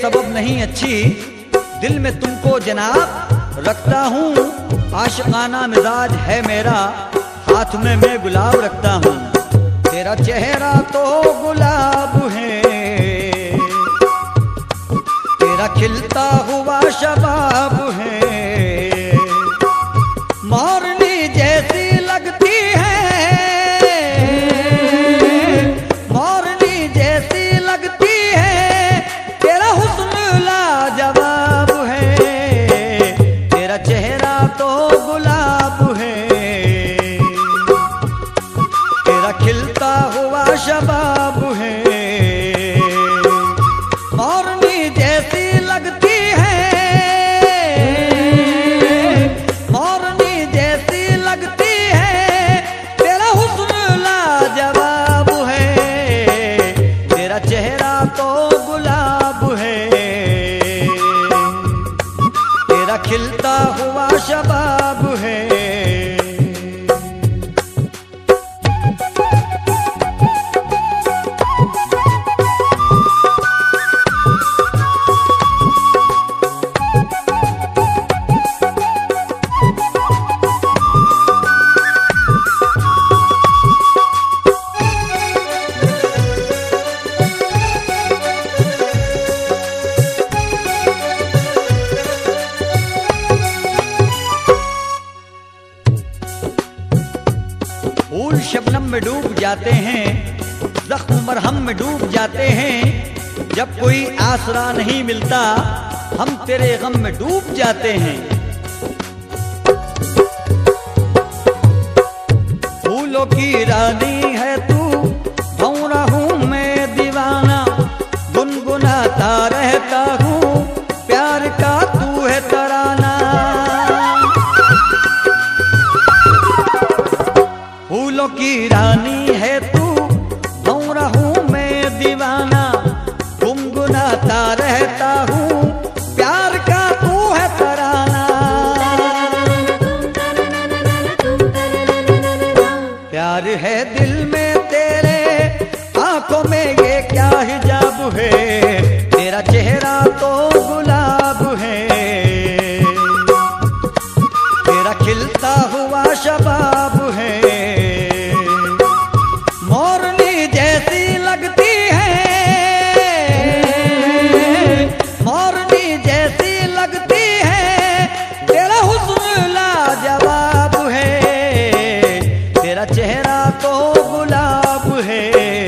बेसबब नहीं अच्छी, दिल में तुमको जनाब रखता हूँ। आशिकाना मिजाज है मेरा, हाथ में मैं गुलाब रखता हूँ। तेरा चेहरा तो गुलाब है, तेरा खिलता हुआ शबाब है। मोरनी जैसी लगती है, मोरनी जैसी लगती है। तेरा हुस्न लाजवाब है, तेरा चेहरा तो गुलाब है, तेरा खिलता हुआ शबाब है। मोरनी जैसी लगती है, मोरनी जैसी लगती है। तेरा हुस्न लाजवाब है, तेरा चेहरा तो गुलाब है, तेरा खिलता हुआ शबाब है। फूल शबनम में डूब जाते हैं, जख्म मरहम में डूब जाते हैं। जब कोई आसरा नहीं मिलता, हम तेरे गम में डूब जाते हैं। फूलों की रानी है तू, भंवरा हूँ मैं दीवाना। गुनगुनाता रहता हूँ, प्यार का तू है तराना। फूलों की रानी है तू, भंवरा हूँ मैं दीवाना। गुनगुनाता रहता हूँ, प्यार का तू है तराना। प्यार है दिल में तेरे, आंखों में ये क्या हिजाब है। तेरा चेहरा तो गुलाब है, तेरा खिलता हुआ शबाब है। मोरनी जैसी लगती है, मोरनी जैसी लगती है। तेरा हुस्न लाजवाब है, तेरा चेहरा तो गुलाब है,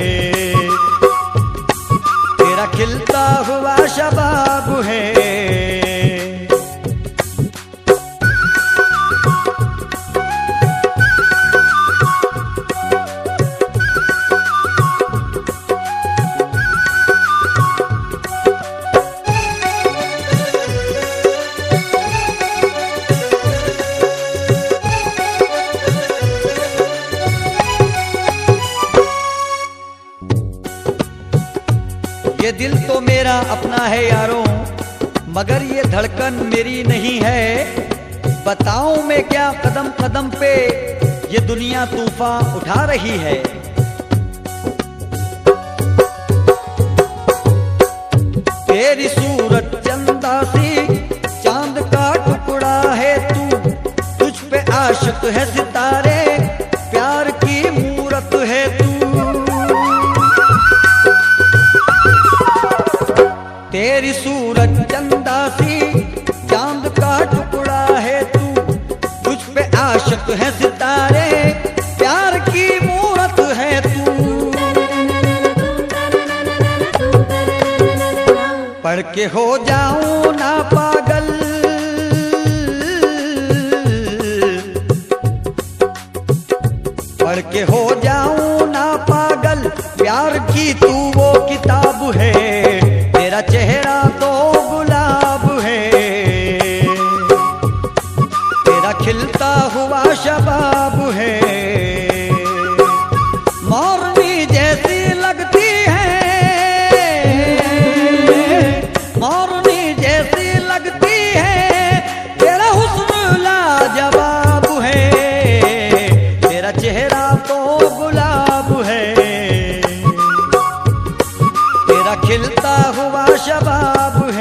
तेरा खिलता हुआ शबाब है। ये दिल तो मेरा अपना है यारों, मगर ये धड़कन मेरी नहीं है। बताऊं मैं क्या कदम कदम पे ये दुनिया तूफान उठा रही है। तेरी सूरत चंदा सी, चांद का टुकड़ा है तू। तुझ पे आशिक है सितारे, प्यार की मूरत है तू। तेरी सूरत चंदा सी, चांद का टुकड़ा है तू। तुझ पे आशिक है सितारे, प्यार की मूरत है तू। पढ़ के हो जाऊं ना पागल, पढ़ के हो जाऊं ना पागल। प्यार की तू वो किताब है, तेरा चेहरा तो गुलाब है, तेरा खिलता हुआ शबाब है। मोरनी जैसी लगती है, मोरनी जैसी लगती है। तेरा हुस्न लाजवाब है, तेरा चेहरा तो गुलाब है, तेरा खिलता हुआ शबाब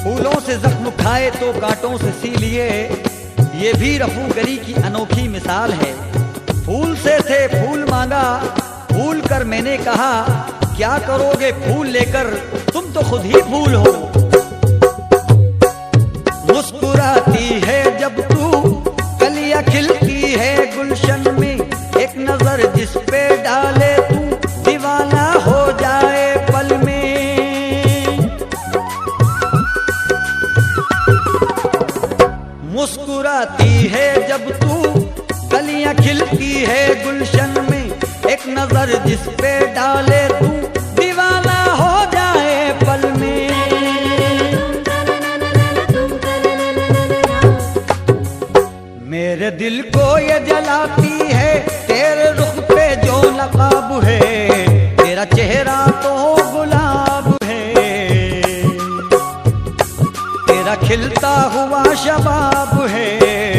फूलों से जख्म खाए तो कांटों से सी लिए, ये भी रफूगरी की अनोखी मिसाल है। फूल से थे फूल मांगा, फूल कर मैंने कहा, क्या करोगे फूल लेकर, तुम तो खुद ही फूल हो। मुस्कुराती है जब तू, कलियां खिलती है गुलशन में, एक नजर जिस पे डाले तू, दीवाना हो जाए पल में। मुस्कुराती है जब तू, कलियां खिलती है गुलशन में, एक नजर जिस पे डाले तू, दीवाना हो जाए पल में। मेरे दिल को ये जलाती है तेरे रुख पे जो नकाब है, तेरा चेहरा तो गुलाब है, तेरा खिलता हुआ शबाब है।